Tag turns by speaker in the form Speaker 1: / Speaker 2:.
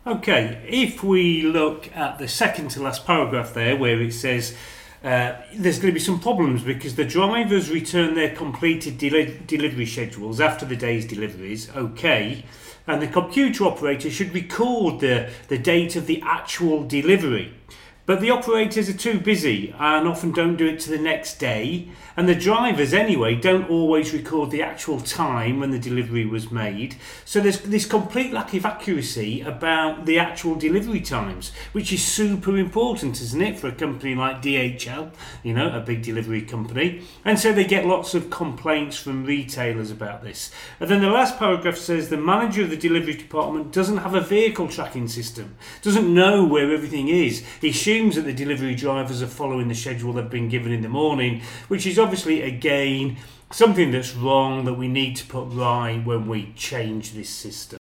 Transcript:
Speaker 1: Okay, if we look at the second to last paragraph there, where it says there's going to be some problems because the drivers return their completed delivery schedules after the day's deliveries, okay, and the computer operator should record the date of the actual delivery. But the operators are too busy and often don't do it to the next day. And the drivers, anyway, don't always record the actual time when the delivery was made. So there's this complete lack of accuracy about the actual delivery times, which is super important, isn't it, for a company like DHL, a big delivery company. And so they get lots of complaints from retailers about this. And then the last paragraph says the manager of the delivery department doesn't have a vehicle tracking system, doesn't know where everything is. He assumes that the delivery drivers are following the schedule they've been given in the morning, which is obviously, again, something that's wrong that we need to put right when we change this system.